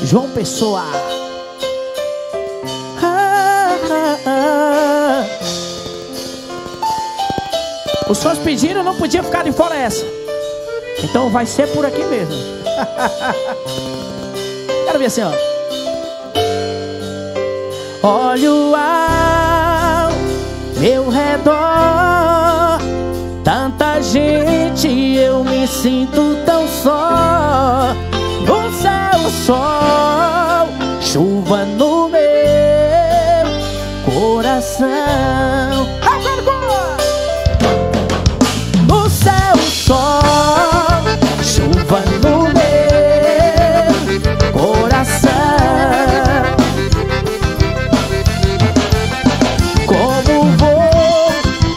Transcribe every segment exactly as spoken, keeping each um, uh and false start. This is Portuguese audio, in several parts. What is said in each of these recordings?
João Pessoa. Ah, ah, ah. Os fãs pediram, não podia ficar de fora essa. Então vai ser por aqui mesmo. Quero ver assim, ó. Olho ao meu redor, tanta gente, eu me sinto tão só. No céu, sol, chuva no meu coração. No céu, sol, chuva no meu coração. Como vou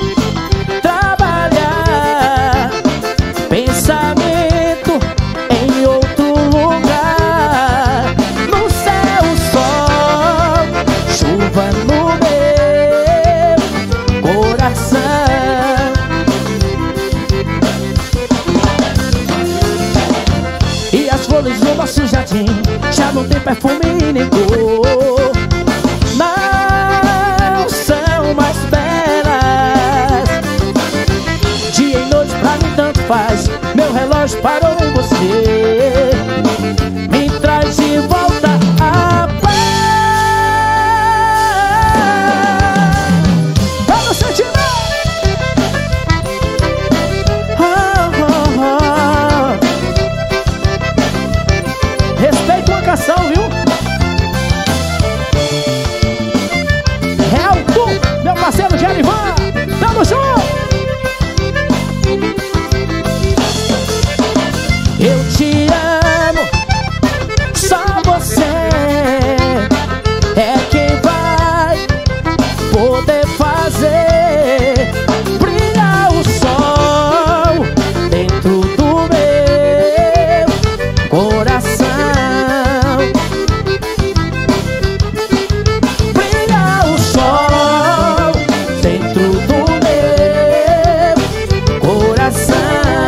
trabalhar? Pensamento em outro lugar. No céu, sol, chuva no meu coração. E as flores no nosso jardim já não tem perfume e nem cor. Não são mais belas. Dia e noite pra mim tanto faz. Meu relógio parou em você. Me traz de volta a paz. Vamos sentir. Oh, oh, oh. Respeita uma canção, viu? Real Tu, meu parceiro Gerivan. Tamo junto. Eu te amo, só você é quem vai poder fazer brilhar o sol dentro do meu coração. Brilhar o sol dentro do meu coração.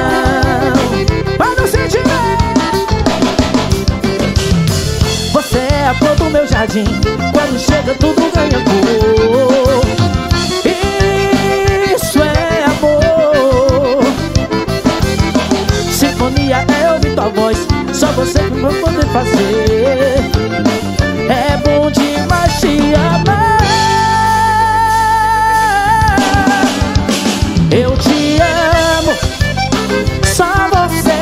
Você é a flor do meu jardim, quando chega tudo ganha cor. Isso é amor. Sinfonia é ouvir tua voz, só você que vai poder fazer. É bom demais te amar. Eu te amo, só você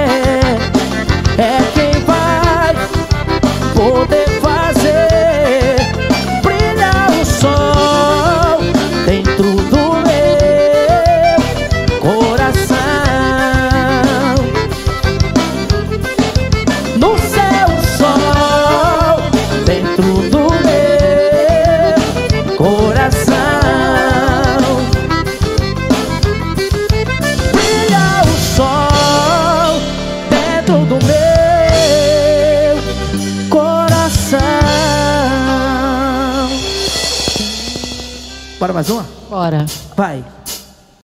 é quem vai poder fazer brilhar o sol dentro do meu coração. No céu, sol dentro do meu coração. Brilhar o sol dentro do meu coração. Bora mais uma? Bora. Vai.